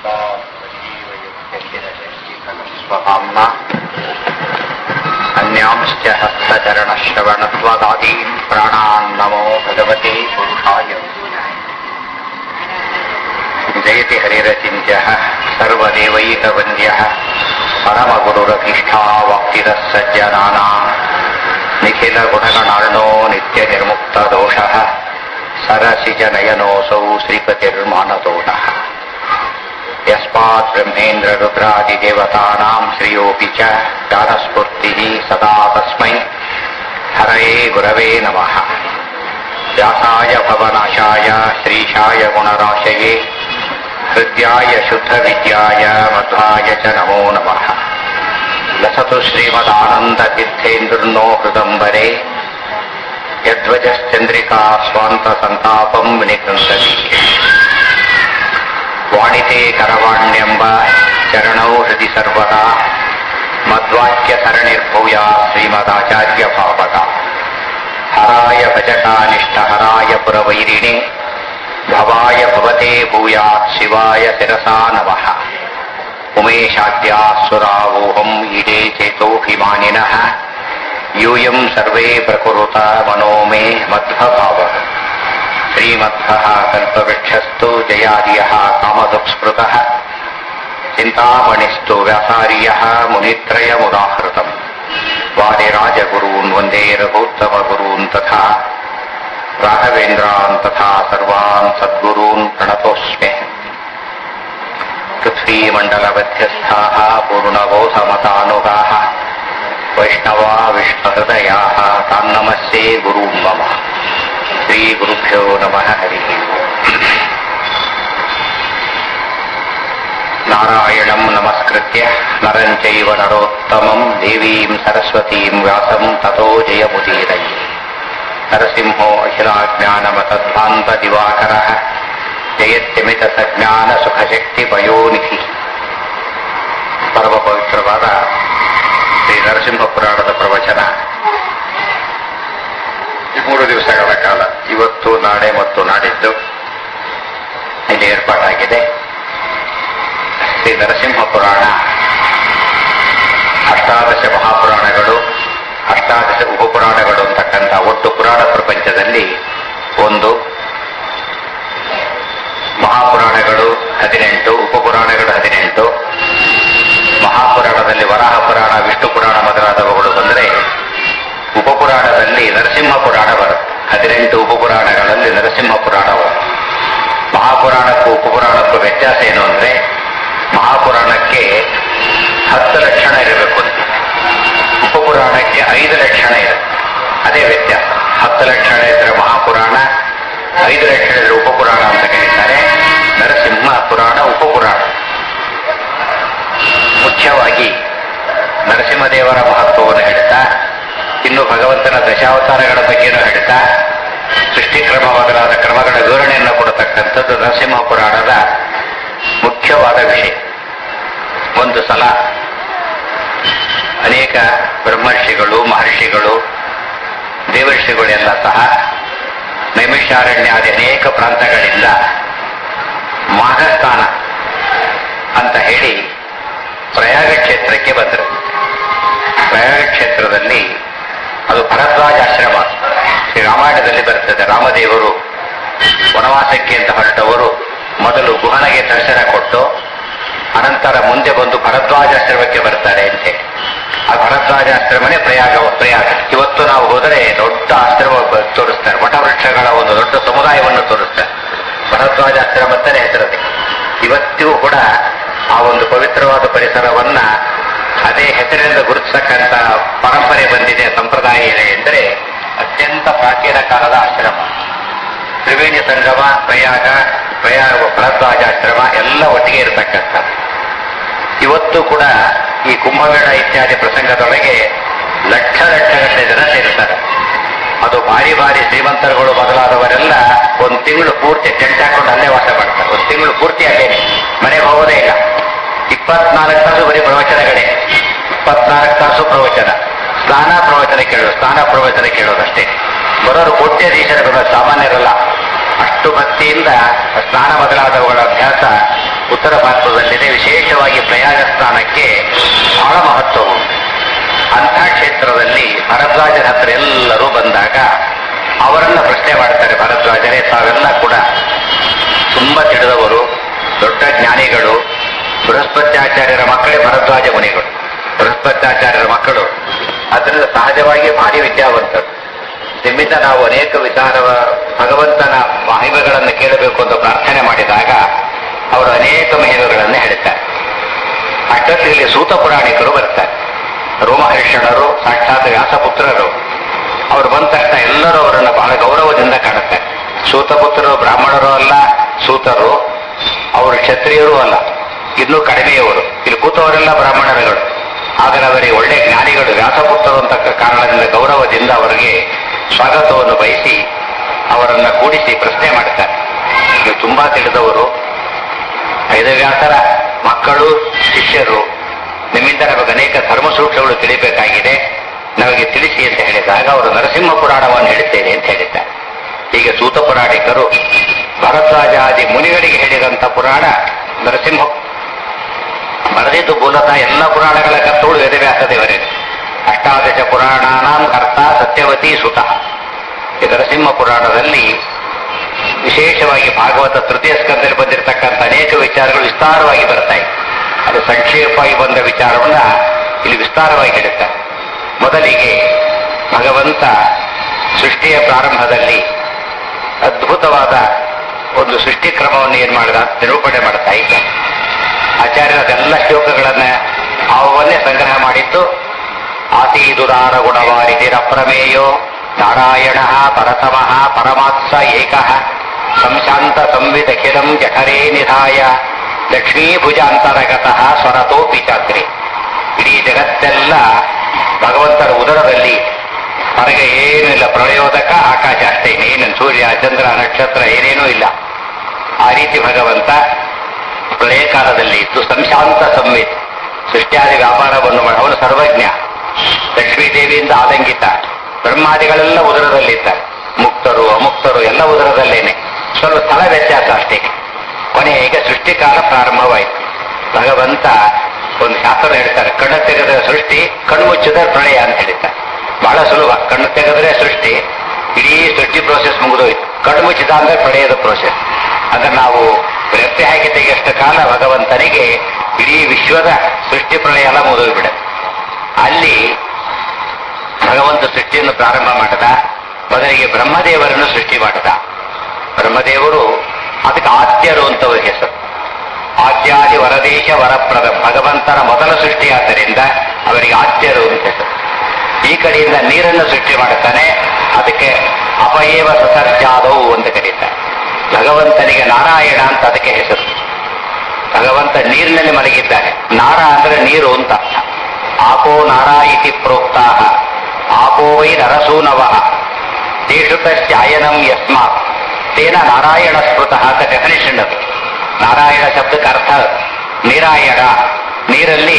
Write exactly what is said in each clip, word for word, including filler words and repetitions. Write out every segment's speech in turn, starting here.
ಸ್ವಧಾಮ್ನ ಅನ್ಯಾಂಶ್ಚ ಹಸ್ತಚರಣಶ್ರವಣತ್ವದಾದೀನ್ ಪ್ರಾಣಾನ್ ನಮೋ ಭಗವತೆ ಪುರುಷಾಯ. ಜಯತಿ ಹರಿರಚಿಂತ್ಯಃ ಸರ್ವದೇವೈಕವಂದ್ಯಃ ಪರಮಗುರುರಭೀಷ್ಟಾವಾಪ್ತಿರಃ ಸಜ್ಜನಾನಾಂ ನಿಖಿಲ ಗುಣಗಣಾರ್ಣೋ ನಿತ್ಯ ನಿರ್ಮುಕ್ತ ದೋಷಃ ಸರಸಿಜನಯನೋऽಸೌ ಶ್ರೀಪತಿರ್ಮಾನತೋನಃ. ಯಸ್ಮಾತ್ ಬ್ರಹ್ಮೇಂದ್ರ ರುದ್ರಾದಿದೇವತಾನಾಂ ಶ್ರೇಯೋಪಿ ಚ ಜ್ಞಾನಸ್ಫೂರ್ತಿಃ ಸದಾ ತಸ್ಮೈ ಹರಯೇ ಗುರವೇ ನಮಃ. ವ್ಯಾಸಾಯ ಭವನಾಶಾಯ ಶ್ರೀಶಾಯ ಗುಣರಾಶಯೇ ಹೃದ್ಯಾಯ ಶುದ್ಧ ವಿದ್ಯಾಯ ಮಧ್ವಾಯ ಚ ನಮೋ ನಮಃ. ಲಸತು ಶ್ರೀಮದಾನಂದತೀರ್ಥೇಂದ್ರನೋ ಹೃದಂಬರೆ ಯಧ್ವಜಶ್ಚಂದ್ರಿಕಾ ಸ್ವಾಂತ ಸಂತಾಪಂ ವಿನಿಕೃಂಸತಿ. ವಾಣಿತೆ ಕರವಾಣ್ಯಂಬ ಚರಣೌ ಹೃದಿ ಸರ್ವದಾ ಮಧ್ವಾಕ್ಯ ಸರಣಿರ್ಭೂಯಾ ಶ್ರೀಮದಾಚಾರ್ಯ ಭಾವಕ. ಹರಾಯ ಭಜಕಾನಿಷ್ಠ ಹರಾಯ ಪುರವೈರಿಣಿ ಭವಾಯ ಭವತೆ ಭೂಯಾತ್ ಶಿವಾಯ ಶಿರಸಾ ನಮಃ. ಉಮೇಶಾದ್ಯಾಸುರಾವೋಹಂ ಈಡೇ ಚೇತೋಭಿಮಾನಿನಃ ಯೂಯಂ ಸರ್ವೇ ಪ್ರಕುರುತ ಮನೋ ಮೇ ಮಧ್ವಭಾವಃ. ಶ್ರೀಮಧ್ವಃ ಕಲ್ಪವೃಕ್ಷಸ್ತು ಜಯಾದಿಯಃ ಕಾಮದುಕ್ಸ್ಮೃತಃ ಚಿಂತಾಮಣಿಸ್ತು ವ್ಯಾಸಾರ್ಯಃ ಮುನಿತ್ರಯಮುದಾಹೃತಂ. ವಾದಿರಾಜಗುರೂನ್ ವಂದೇ ರಘೂತ್ತಮಗುರೂನ್ ತಥಾ ರಾಘವೇಂದ್ರಾನ್ ತಥಾ ಸರ್ವಾನ್ ಸದ್ಗುರೂನ್ ಪ್ರಣತೋಸ್ಮಿ. ಪೃಥ್ವೀಮಂಡಲಮಧ್ಯಸ್ಥಾಃ ಪೂರ್ಣಬೋಧಮತಾನುಗಾಃ ವೈಷ್ಣವಾ ವಿಷ್ಣುಹೃದಯಾಃ ತಾನ್ನಮಸ್ಯೆ ಗುರೂನ್ ಮಮ. ಶ್ರೀ ಗುರುಭ್ಯೋ ನಮಃ. ಹರಿ ನಾರಾಯಣಂ ನಮಸ್ಕೃತ್ಯ ನರಂ ಚೈವ ನರೋತ್ತಮಂ ದೇವೀಂ ಸರಸ್ವತೀಂ ವ್ಯಾಸಂ ತತೋ ಜಯಮುದೀರಯೇ. ನರಸಿಂಹೋ ಅಖಿಲಾಜ್ಞಾನಮತಧ್ವಾಂತ ದಿವಾಕರಃ ಜಯತ್ಯಮಿತ ಸಜ್ಞಾನ ಸುಖಶಕ್ತಿ ಪಯೋನಿಧಿ. ಪರಮ ಪವಿತ್ರವಾದ ಶ್ರೀ ನರಸಿಂಹ ಪುರಾಣದ ಪ್ರವಚನ ಈ ಮೂರು ದಿವಸಗಳ ಕಾಲ, ಇವತ್ತು ನಾಳೆ ಮತ್ತು ನಾಡಿದ್ದು ಇಲ್ಲಿ ಏರ್ಪಾಟಾಗಿದೆ. ಶ್ರೀ ನರಸಿಂಹ ಪುರಾಣ ಅಷ್ಟಾದಶ ಮಹಾಪುರಾಣಗಳು, ಅಷ್ಟಾದಶ ಉಪಪುರಾಣಗಳು ಅಂತಕ್ಕಂಥ ಒಟ್ಟು ಪುರಾಣ ಪ್ರಪಂಚದಲ್ಲಿ ಒಂದು. ಮಹಾಪುರಾಣಗಳು ಹದಿನೆಂಟು, ಉಪಪುರಾಣಗಳು ಹದಿನೆಂಟು. ಮಹಾಪುರಾಣದಲ್ಲಿ ವರಾಹ ಪುರಾಣ, ವಿಷ್ಣು ಪುರಾಣ ಮೊದಲಾದವುಗಳು ಬಂದರೆ, ಉಪಪುರಾಣದಲ್ಲಿ ನರಸಿಂಹ ಪುರಾಣ ಬರುತ್ತೆ. ಹದಿನೆಂಟು ಉಪಪುರಾಣಗಳಲ್ಲಿ ನರಸಿಂಹ ಪುರಾಣ ಬರುತ್ತೆ. ಮಹಾಪುರಾಣಕ್ಕೂ ಉಪಪುರಾಣಕ್ಕೂ ವ್ಯತ್ಯಾಸ ಏನು ಅಂದರೆ, ಮಹಾಪುರಾಣಕ್ಕೆ ಹತ್ತು ಲಕ್ಷಣ ಇರಬೇಕು, ಉಪಪುರಾಣಕ್ಕೆ ಐದು ಲಕ್ಷಣ ಇರುತ್ತೆ. ಅದೇ ವ್ಯತ್ಯಾಸ. ಹತ್ತು ಲಕ್ಷಣ ಇದ್ರೆ ಮಹಾಪುರಾಣ, ಐದು ಲಕ್ಷಣ ಇದ್ರೆ ಉಪಪುರಾಣ ಅಂತ ಕರೀತಾರೆ. ನರಸಿಂಹ ಪುರಾಣ ಉಪಪುರಾಣ. ಮುಖ್ಯವಾಗಿ ನರಸಿಂಹದೇವರ ಮಹತ್ವವನ್ನು ಹೇಳ್ತಾ, ಇನ್ನು ಭಗವಂತನ ದಶಾವತಾರಗಳ ಬಗ್ಗೆನೂ ಹೇಳ್ತಾ, ಸೃಷ್ಟಿಕ್ರಮ ಮೊದಲಾದ ಕ್ರಮಗಳ ವಿವರಣೆಯನ್ನು ಕೊಡತಕ್ಕಂಥದ್ದು ನರಸಿಂಹ ಪುರಾಣದ ಮುಖ್ಯವಾದ ವಿಷಯ. ಒಂದು ಸಲ ಅನೇಕ ಬ್ರಹ್ಮರ್ಷಿಗಳು, ಮಹರ್ಷಿಗಳು, ದೇವರ್ಷಿಗಳೆಲ್ಲ ಸಹ ನೈಮಿಷಾರಣ್ಯಾದಿ ಅನೇಕ ಪ್ರಾಂತಗಳಿಂದ ಮಾಘಸ್ಥಾನ ಅಂತ ಹೇಳಿ ಪ್ರಯಾಗ ಕ್ಷೇತ್ರಕ್ಕೆ ಬಂದರು. ಪ್ರಯಾಗ ಕ್ಷೇತ್ರದಲ್ಲಿ ಅದು ಭರದ್ವಾಜಾಶ್ರಮ. ಶ್ರೀ ರಾಮಾಯಣದಲ್ಲಿ ಬರ್ತದೆ, ರಾಮದೇವರು ವನವಾಸಕ್ಕೆ ಅಂತ ಹೊರಟವರು ಮೊದಲು ಗುಹನಿಗೆ ದರ್ಶನ ಕೊಟ್ಟು ಅನಂತರ ಮುಂದೆ ಬಂದು ಭರದ್ವಾಜಾಶ್ರಮಕ್ಕೆ ಬರ್ತಾರೆ ಅಂತೆ. ಆ ಭರದ್ವಾಜಾಶ್ರಮನೇ ಪ್ರಯಾಗ. ಪ್ರಯಾಗ ಇವತ್ತು ನಾವು ಹೋದರೆ ದೊಡ್ಡ ಆಶ್ರಮ ತೋರಿಸ್ತಾರೆ, ವಟವೃಕ್ಷಗಳ ಒಂದು ದೊಡ್ಡ ಸಮುದಾಯವನ್ನು ತೋರಿಸ್ತಾರೆ. ಭರದ್ವಾಜಾಶ್ರಮ ಅಂತಾನೆ ಹೆಸರದೆ. ಇವತ್ತಿಗೂ ಕೂಡ ಆ ಒಂದು ಪವಿತ್ರವಾದ ಪರಿಸರವನ್ನ ಅದೇ ಹೆಸರಿನಿಂದ ಗುರುತಿಸಕ್ಕಂತ ಪರಂಪರೆ ಬಂದಿದೆ, ಸಂಪ್ರದಾಯ ಇದೆ ಎಂದರೆ ಅತ್ಯಂತ ಪ್ರಾಚೀನ ಕಾಲದ ಆಶ್ರಮ. ತ್ರಿವೇಣಿ ಸಂಗಮ, ಪ್ರಯಾಗ, ಪ್ರಯಾಗ ಭರದ್ವಾಜಾಶ್ರಮ ಎಲ್ಲ ಒಟ್ಟಿಗೆ ಇರತಕ್ಕಂಥ. ಇವತ್ತು ಕೂಡ ಈ ಕುಂಭಮೇಳ ಇತ್ಯಾದಿ ಪ್ರಸಂಗದೊಳಗೆ ಲಕ್ಷ ಲಕ್ಷಗಟ್ಟಲೆ ಜನ ಸೇರ್ತಾರೆ. ಅದು ಭಾರಿ ಭಾರಿ ಶ್ರೀಮಂತರುಗಳು ಮೊದಲಾದವರೆಲ್ಲ ಒಂದು ತಿಂಗಳು ಪೂರ್ತಿ ಟೆಂಟ್ ಹಾಕೊಂಡು ಅಲ್ಲೇ ವಾಸ ಮಾಡ್ತಾರೆ. ಒಂದು ತಿಂಗಳು ಪೂರ್ತಿ ಅಲ್ಲೇನೆ, ಮನೆಗೆ ಹೋಗೋದೇ ಇಲ್ಲ. ಇಪ್ಪತ್ನಾಲ್ಕು ತಾಸು ಬರೀ ಪ್ರವಚನಗಳೇ, ಇಪ್ಪತ್ನಾಲ್ಕು ತಾಸು ಪ್ರವಚನ. ಸ್ನಾನ ಪ್ರವಚನ ಕೇಳೋದು, ಸ್ನಾನ ಪ್ರವಚನ ಕೇಳೋದಷ್ಟೇ. ಬರೋರು ಕೋಟ್ಯಾಧೀಶರ ಬರೋದು ಸಾಮಾನ್ಯರಲ್ಲ. ಅಷ್ಟು ಭಕ್ತಿಯಿಂದ ಸ್ನಾನ ಮೊದಲಾದವುಗಳ ಅಭ್ಯಾಸ ಉತ್ತರ ಭಾರತದಲ್ಲಿ ಕ್ಷೇತ್ರದಲ್ಲಿದೆ. ವಿಶೇಷವಾಗಿ ಪ್ರಯಾಗ ಸ್ಥಾನಕ್ಕೆ ಬಹಳ ಮಹತ್ವವು. ಅಂಥ ಕ್ಷೇತ್ರದಲ್ಲಿ ಭರದ್ವಾಜರ ಹತ್ರ ಎಲ್ಲರೂ ಬಂದಾಗ ಅವರನ್ನ ಪ್ರಶ್ನೆ ಮಾಡ್ತಾರೆ. ಭರದ್ವಾಜರೇ, ತಾವೆಲ್ಲ ಕೂಡ ತುಂಬ ತಿಳಿದವರು, ದೊಡ್ಡ ಜ್ಞಾನಿಗಳು, ಬೃಹಸ್ಪತ್ಯಾಚಾರ್ಯರ ಮಕ್ಕಳೇ ಭರದ್ವಾಜ ಮುನಿಗಳು, ಬೃಹಸ್ಪತ್ಯಾಚಾರ್ಯರ ಮಕ್ಕಳು. ಅದರಿಂದ ಸಹಜವಾಗಿ ಭಾರಿ ವಿದ್ಯಾವಂತರು. ನಿಮ್ಮಿಂದ ನಾವು ಅನೇಕ ವಿಚಾರ ಭಗವಂತನ ಮಹಿಮೆಗಳನ್ನು ಕೇಳಬೇಕು ಅಂತ ಪ್ರಾರ್ಥನೆ ಮಾಡಿದಾಗ ಅವರು ಅನೇಕ ಮಹಿಮೆಗಳನ್ನು ಹೇಳ್ತಾರೆ. ಅಷ್ಟೊತ್ತಿಗೆ ಸೂತ ಪುರಾಣಿಕರು ಬರ್ತಾರೆ. ರೋಮಹರ್ಷಣರು ಸಾಕ್ಷಾತ್ ವ್ಯಾಸಪುತ್ರರು. ಅವರು ಬಂದ ತಕ್ಷಣ ಎಲ್ಲರೂ ಅವರನ್ನು ಬಹಳ ಗೌರವದಿಂದ ಕಾಣುತ್ತಾರೆ. ಸೂತಪುತ್ರರು ಬ್ರಾಹ್ಮಣರು ಅಲ್ಲ, ಸೂತರು ಅವರು ಕ್ಷತ್ರಿಯರೂ ಅಲ್ಲ, ಇನ್ನೂ ಕಡಿಮೆಯವರು. ಇಲ್ಲಿ ಕೂತವರೆಲ್ಲ ಬ್ರಾಹ್ಮಣರುಗಳು. ಆದರೆ ಅವರಿಗೆ ಒಳ್ಳೆ ಜ್ಞಾನಿಗಳು, ವ್ಯಾಸಪುತ್ರರು ಅಂತ ಕಾರಣದಿಂದ ಗೌರವದಿಂದ ಅವರಿಗೆ ಸ್ವಾಗತವನ್ನು ಬಯಸಿ ಅವರನ್ನ ಕೂಡಿಸಿ ಪ್ರಶ್ನೆ ಮಾಡ್ತಾರೆ. ನೀವು ತುಂಬಾ ತಿಳಿದವರು, ವೇದವ್ಯಾಸರ ಮಕ್ಕಳು, ಶಿಷ್ಯರು, ನಿಮ್ಮಿಂದ ನಮಗೆ ಅನೇಕ ಧರ್ಮ ಸೂಕ್ಷ್ಮಗಳು ತಿಳಿಬೇಕಾಗಿದೆ, ನಮಗೆ ತಿಳಿಸಿ ಅಂತ ಹೇಳಿದಾಗ ಅವರು ನರಸಿಂಹ ಪುರಾಣವನ್ನು ಹೇಳುತ್ತೇನೆ ಅಂತ ಹೇಳಿದ್ದಾರೆ. ಹೀಗೆ ಸೂತ ಪುರಾಣಿಕರು ಭರದ್ವಾಜಾದಿ ಮುನಿಗಳಿಗೆ ಹೇಳಿದಂಥ ಪುರಾಣ ನರಸಿಂಹ. ಬರೆದಿದ್ದು ಮೂಲತಃ ಎಲ್ಲ ಪುರಾಣಗಳ ಕರ್ತೋಳು ವೇದವ್ಯಾಸ ದೇವರೇ. ಅಷ್ಟಾದಶ ಪುರಾಣಾನಾಂ ಕರ್ತ ಸತ್ಯವತಿ ಸುತ. ಈ ನರಸಿಂಹ ಪುರಾಣದಲ್ಲಿ ವಿಶೇಷವಾಗಿ ಭಾಗವತ ತೃತೀಯ ಸ್ಕಂದದಲ್ಲಿ ಬಂದಿರತಕ್ಕಂಥ ಅನೇಕ ವಿಚಾರಗಳು ವಿಸ್ತಾರವಾಗಿ ಬರ್ತಾ ಇದೆ. ಅದು ಸಂಕ್ಷೇಪವಾಗಿ ಬಂದ ವಿಚಾರವನ್ನ ಇಲ್ಲಿ ವಿಸ್ತಾರವಾಗಿ ಹೇಳುತ್ತಾರೆ. ಮೊದಲಿಗೆ ಭಗವಂತ ಸೃಷ್ಟಿಯ ಪ್ರಾರಂಭದಲ್ಲಿ ಅದ್ಭುತವಾದ ಒಂದು ಸೃಷ್ಟಿ ಕ್ರಮವನ್ನು ಏನ್ ಮಾಡಿದ ನಿರೂಪಣೆ ಮಾಡ್ತಾ ಇದ್ದ. ಆಚಾರ್ಯರ ಅದೆಲ್ಲ ಶ್ಲೋಕಗಳನ್ನ ಅವನ್ನೇ ಸಂಗ್ರಹ ಮಾಡಿದ್ದು. ಆಸೀದುದಾರ ಗುಣವಾರಿದಿರ ಪ್ರಮೇಯೋ ನಾರಾಯಣ ಪರತಮಃ ಪರಮಾತ್ಸ ಏಕಃ ಸಂಶಾಂತ ಸಂವಿದಖಿಲಂ ಜಠರೇ ನಿಧಾಯ ಲಕ್ಷ್ಮೀಭುಜ ಅಂತರಗತಃ ಸ್ವರತೋಪಿ ಚಾತ್ರಿ. ಇಡೀ ಜಗತ್ತೆಲ್ಲ ಭಗವಂತನ ಉದರದಲ್ಲಿ, ಹೊರಗೆ ಏನೂ ಇಲ್ಲ. ಪ್ರಳಯೋದಕ ಆಕಾಶ ಅಷ್ಟೇ, ಏನು ಸೂರ್ಯ ಚಂದ್ರ ನಕ್ಷತ್ರ ಏನೇನೂ ಇಲ್ಲ. ಆ ರೀತಿ ಭಗವಂತ ಪ್ರಳಯ ಕಾಲದಲ್ಲಿ ಇದ್ದು ಸಂಶಾಂತ ಸಂವಿತ್ ಸೃಷ್ಟಿಯಾದಿ ವ್ಯಾಪಾರವನ್ನು ಮಾಡಿ ಅವನು ಸರ್ವಜ್ಞ. ಲಕ್ಷ್ಮೀದೇವಿಯಿಂದ ಆದಂಗಿತ. ಬ್ರಹ್ಮಾದಿಗಳೆಲ್ಲ ಉದರದಲ್ಲಿದ್ದಾರೆ. ಮುಕ್ತರು ಅಮುಕ್ತರು ಎಲ್ಲ ಉದರದಲ್ಲೇನೆ. ಸ್ವಲ್ಪ ಸ್ಥಳ ವ್ಯತ್ಯಾಸ ಅಷ್ಟೇ. ಕೊನೆಗೆ ಸೃಷ್ಟಿಕಾಲ ಪ್ರಾರಂಭವಾಯಿತು. ಭಗವಂತ ಒಂದು ಶಾಸ್ತ್ರ ಹೇಳ್ತಾರೆ, ಕಣ್ಣು ತೆಗೆದ ಸೃಷ್ಟಿ, ಕಣ್ಣು ಮುಚ್ಚಿದ ಪ್ರಳಯ ಅಂತ ಹೇಳ್ತಾರೆ. ಬಹಳ ಸುಲಭ. ಕಣ್ಣು ತೆಗೆದ್ರೆ ಸೃಷ್ಟಿ, ಇಡೀ ಸೃಷ್ಟಿ ಪ್ರೋಸೆಸ್ ಮುಗಿದೋಯ್ತು. ಕಣ್ಣು ಮುಚ್ಚಿದ ಅಂದ್ರೆ ಪ್ರಳಯದ ಪ್ರೋಸೆಸ್. ಅಂದ್ರೆ ನಾವು ವ್ಯಕ್ತಿ ಹಾಕಿ ತೆಗೆಯಷ್ಟು ಕಾಲ ಭಗವಂತನಿಗೆ ಇಡೀ ವಿಶ್ವದ ಸೃಷ್ಟಿ ಪ್ರಳಯ ಎಲ್ಲ ಮುಗಿದೋಗ್ಬಿಡುತ್ತೆ. ಅಲ್ಲಿ ಭಗವಂತ ಸೃಷ್ಟಿಯನ್ನು ಪ್ರಾರಂಭ ಮಾಡಿದ. ಮೊದಲಿಗೆ ಬ್ರಹ್ಮದೇವರನ್ನು ಸೃಷ್ಟಿ ಮಾಡಿದ. ಬ್ರಹ್ಮದೇವರು ಅದಕ್ಕೆ ಆದ್ಯರು ಅಂತ ಹೆಸರು. ಆದ್ಯಾದಿ ವರದೇಶ ವರಪ್ರದ, ಭಗವಂತನ ಮೊದಲ ಸೃಷ್ಟಿಯಾದ್ದರಿಂದ ಅವರಿಗೆ ಆದ್ಯರು ಅಂತ ಹೆಸರು. ಈ ಕಡೆಯಿಂದ ನೀರನ್ನು ಸೃಷ್ಟಿ ಮಾಡುತ್ತಾನೆ. ಅದಕ್ಕೆ ಅಪಯೇವ ಸಸರ್ಜಾದವು ಅಂತ ಕರೀತಾರೆ. ಭಗವಂತನಿಗೆ ನಾರಾಯಣ ಅಂತ ಅದಕ್ಕೆ ಹೆಸರು. ಭಗವಂತ ನೀರಿನಲ್ಲಿ ಮಲಗಿದ್ದಾನೆ. ನಾರ ಅಂದ್ರೆ ನೀರು ಅಂತ ಅರ್ಥ. ಆಪೋ ನಾರಾ ಇತಿ ಪ್ರೋಕ್ತಾ ಆಪೋ ವೈ ನರಸೂನವಃ ತೇಷುತಶ್ಚಾಯನಂ ಯಸ್ಮಾತ್ ತೇನ ನಾರಾಯಣ ಸ್ಮೃತಃ ಅಂತ ಡೆಫಿನೇಷನ್ ಅದು. ನಾರಾಯಣ ಶಬ್ದಕ್ಕೆ ಅರ್ಥ ನೀರಾಯಣ, ನೀರಲ್ಲಿ